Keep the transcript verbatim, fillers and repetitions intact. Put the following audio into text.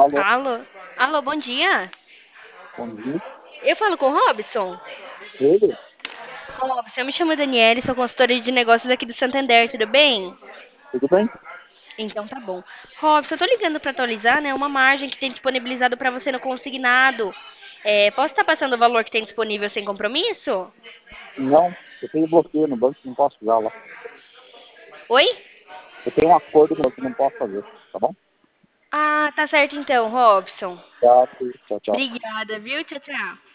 Alô, Alô? Alô, bom dia. bom dia. Eu falo com o Robson. Ele? Robson, eu me chamo Daniele, sou consultora de negócios aqui do Santander, tudo bem? Tudo bem? Então tá bom. Robson, eu tô ligando para atualizar, né, uma margem que tem disponibilizado para você no consignado. É, posso estar passando o valor que tem disponível sem compromisso? Não, eu tenho bloqueio no banco, não posso usar lá. Oi? Eu tenho um acordo no banco, não posso fazer, tá bom? Ah, tá certo então, Robson. Tá, tchau, tchau. Obrigada, viu? Tchau, tchau.